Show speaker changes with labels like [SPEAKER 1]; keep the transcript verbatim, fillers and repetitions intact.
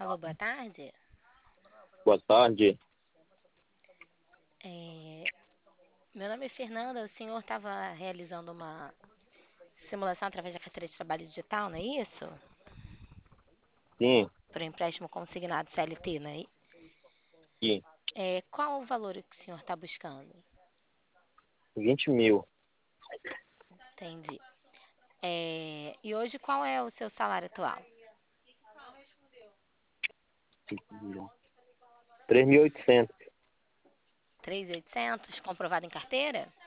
[SPEAKER 1] Alô, boa tarde.
[SPEAKER 2] Boa tarde.
[SPEAKER 1] É, Meu nome é Fernanda. O senhor estava realizando uma simulação através da carteira de trabalho digital, não é isso?
[SPEAKER 2] Sim,
[SPEAKER 1] Para o empréstimo consignado C L T, não é?
[SPEAKER 2] sim.
[SPEAKER 1] É, qual o valor que o senhor está buscando?
[SPEAKER 2] vinte mil.
[SPEAKER 1] Entendi. É, e hoje qual é o seu salário atual?
[SPEAKER 2] três mil e oitocentos.
[SPEAKER 1] três mil e oitocentos, comprovado em carteira?